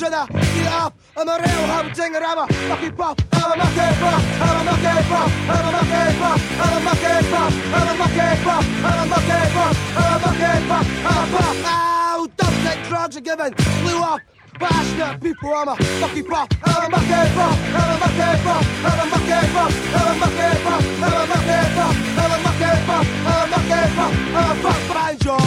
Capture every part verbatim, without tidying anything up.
to the get up. I'm a real home singer, I'm a mucky pop, I'm a mucky pop, I'm a mucky pop, I'm a mucky pop, I'm a mucky pop, I'm a mucky pop, I'm a mucky pop, I'm a mucky pop, I'm a pop. Oh, don't think drugs are given, blew up. Passionate people, I'm a mucky pop, I'm a mucky pop, I'm a mucky pop, I'm a mucky pop, I'm a mucky pop, I'm a mucky pop, I'm a mucky pop, I'm a mucky pop, I'm a pop banjo.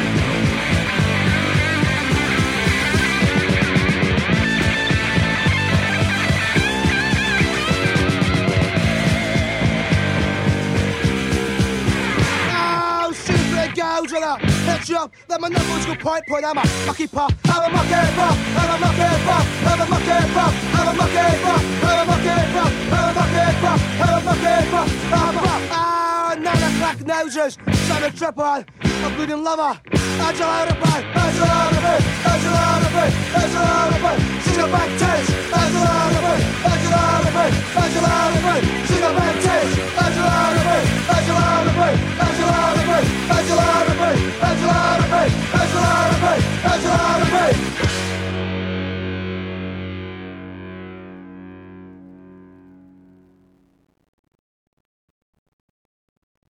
Goes with a hit you up, let my knuckles go point point. I'm a mucky pop, I'm a mucky pop, I'm a mucky pop, I'm a mucky pop, I'm a mucky pop, I'm a mucky pop, I'm a mucky pop, I'm a mucky pop, I'm a pop. Ah, nine o'clock noses, son of trip on, a bleeding lover. Angela out of bed, Angela out of bed, Angela out of bed, Angela out of bed. She's a back